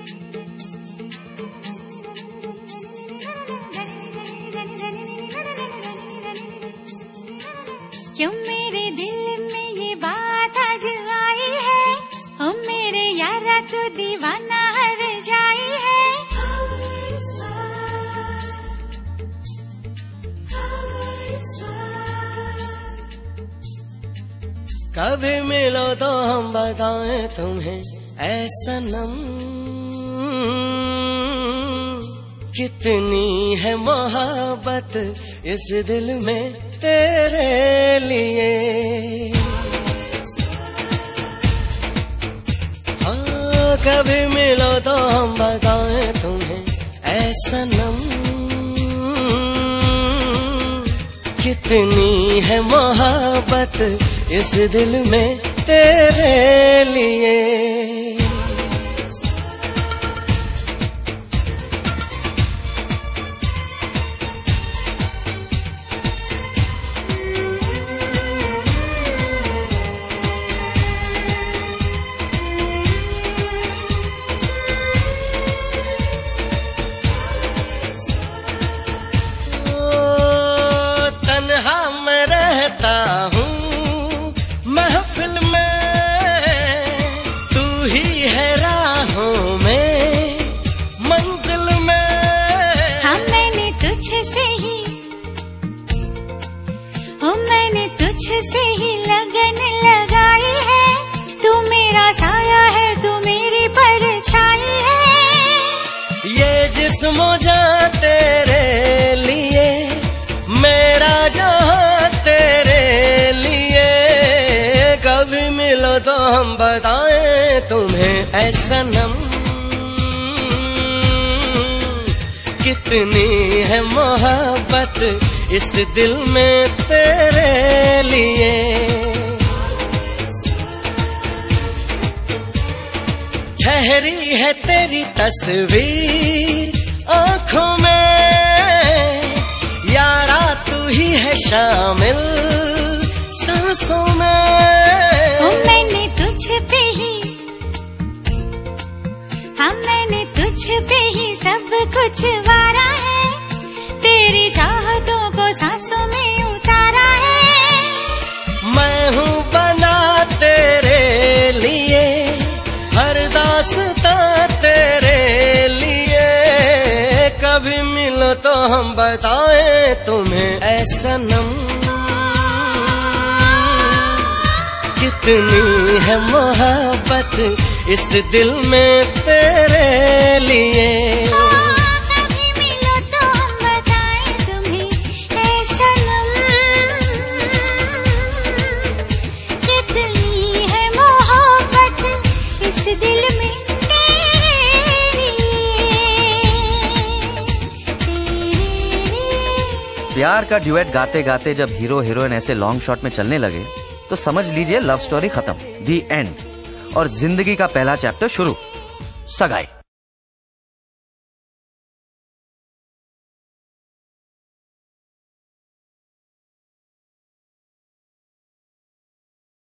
क्यों मेरे दिल में ये बात आज आई है, ओ मेरे यारा तू दीवाना हर जाई है। कभी मिलो तो हम बताएं तुम्हें ऐ सनम, कितनी है मोहब्बत इस दिल में तेरे लिए। हाँ, कभी मिलो तो हम बताएं तुम्हें ऐ सनम, कितनी है मोहब्बत इस दिल में तेरे लिए। हूँ महफिल में, तू ही है राहों में मंजिल में। हाँ मैंने तुझसे ही, ओ मैंने तुझसे ही लगन लगाई है। तू मेरा साया है, तू मेरी परछाई है। ये जिस्म जा तेरे लिए, मेरा जहां तेरे लिए। कभी मिलो तो हम बताएं तुम्हें ऐ सनम, कितनी है मोहब्बत इस दिल में तेरे लिए। ठहरी है तेरी तस्वीर आँखों में, यारा तू ही है शामिल सांसों में। ओ मैंने तुझ पे ही, हाँ मैंने तुझ पे ही सब कुछ वारा है। तेरी चाहतों को सांसों में उतारा है। मैं हूँ बना तेरे लिए, हर दास्तां तेरे लिए। कभी मिलो तो हम बताएं तुम्हें ऐ सनम, कितनी है मोहब्बत इस दिल में तेरे लिए। कभी मिलो तो हम बताएं तुम्हें ऐ सनम, कितनी है मोहब्बत इस दिल में तेरे लिए। प्यार का ड्यूएट गाते गाते जब हीरो हीरोइन ऐसे लॉन्ग शॉट में चलने लगे तो समझ लीजिए लव स्टोरी खत्म, दी एंड, और जिंदगी का पहला चैप्टर शुरू, सगाई।